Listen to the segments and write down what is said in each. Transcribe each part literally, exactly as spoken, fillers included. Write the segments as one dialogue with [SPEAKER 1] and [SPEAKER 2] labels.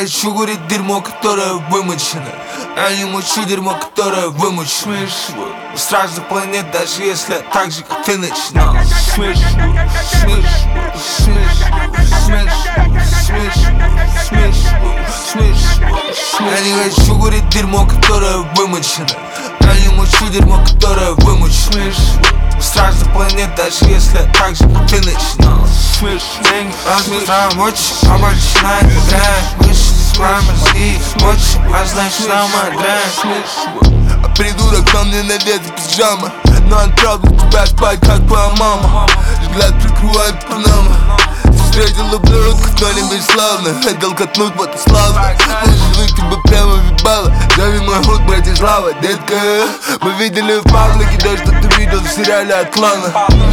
[SPEAKER 1] не хочу курить дерьмо, которое вымочено. Я не мучу дерьмо, которое вымочено. С разных планет, даже если так же, как ты начинал. Смешно, смешно, смешно, смешно, смешно, смешно. Я не хочу курить дерьмо, которое вымочено. Я не мучу дерьмо, которое вымочено. С разных планет, даже если так же, как ты начинал. Деньги размешаем очень, а мать начинает играть. Выше свои мозги, очень, а знаешь, самая дрянь. Придурок на мне надета пиджама, но отправлю тебя спать, как твоя мама. Взгляд прикрывает панама. Встретила блюдку, кто-нибудь славно. Хотел катнуть, вот и славно. Может, тебя прямо въебало. Зови мой худ, братья, слава, детка. Мы видели в паблике то, что ты видел в сериале от клана.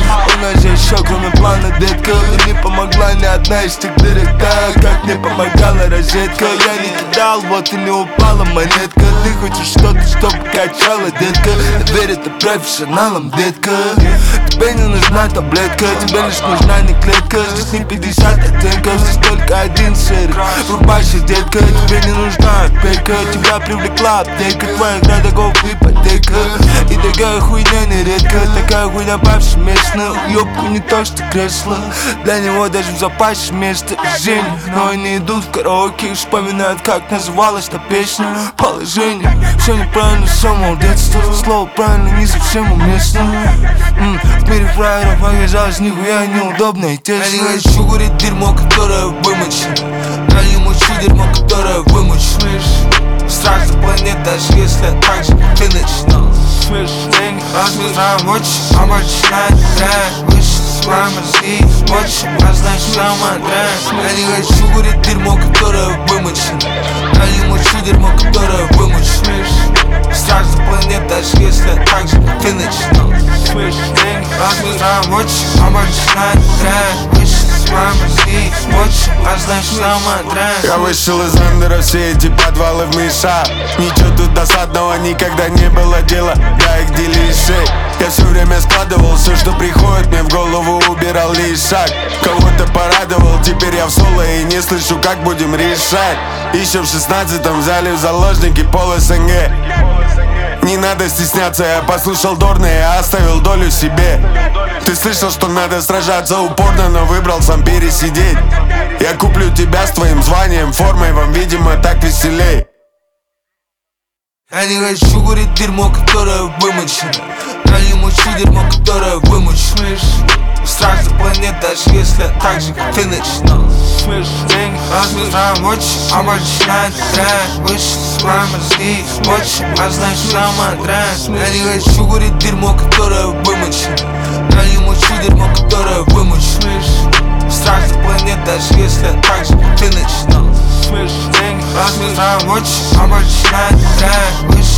[SPEAKER 1] У нас же еще кроме плана, детка. Мне не помогла ни одна из тех дырок, так как мне помогала розетка. Я не кидал, вот и не упала монетка. Ты хочешь что-то, чтобы качала, детка. Верь, это профессионалам, детка. Тебе не нужна таблетка, тебе лишь нужна не клетка. Здесь не пятьдесят оттенков, здесь только один шерик. Врубайся, детка, тебе не нужна опека. Тебя привлекла аптека, твоя градогов ипотека. И такая хуйня нередко, такая хуйня повсеместно. Уёбку не то, что кресло, для него даже в запасе место и зелень. Но они идут в караоке и вспоминают, как называлась та песня. Положение, все неправильно с самого детства. Слово правильно не совсем уместно. М-м, В мире фраеров оказалось нихуя неудобно и тесно. Я не хочу курить дерьмо, которое вымочено. Я не мучу дерьмо, которое вымочено. С разных планет, даже если так же, как ты начинал. Деньги размешаем очень, а мать начинает играть. Выше свои мозги, очень, а знаешь, самая дрянь. Я не хочу курить дерьмо, которое вымочено. Я не мучу дерьмо, которое вымочено. С разных планет, даже если так же, как ты начинал. Деньги размешаем очень, а мать начинает играть. Выше свои мозги, очень, а знаешь, самая дрянь.
[SPEAKER 2] Я вышел из андера, все эти подвалы в мешах. Ничего тут досадного никогда не было дела. Я их делишей. Я все время складывал все, что приходит мне в голову, убирал лишь шаг. Кого-то порадовал, теперь я в соло и не слышу, как будем решать. Еще в шестнадцатом взяли в заложники пол СНГ. Не надо стесняться, я послушал Дорна и оставил долю себе. Ты слышал, что надо сражаться упорно, но выбрал сам пересидеть. Я куплю тебя с твоим званием, формой, вам, видимо, так веселей.
[SPEAKER 1] Я не хочу курить дерьмо, которое вымочено. Я не мучу дерьмо, которое вымочено. С разных планет, даже если так же, как ты начинал. Деньги размешаем очень, а мать начинает играть. Выше свои мозги, очень, а знаешь, самая дрянь. Я не хочу курить дерьмо, которое вымочено. Я не мучу дерьмо, которое вымочено. С разных планет, даже если так же, как ты начинал. Деньги размешаем очень, а мать начинает играть.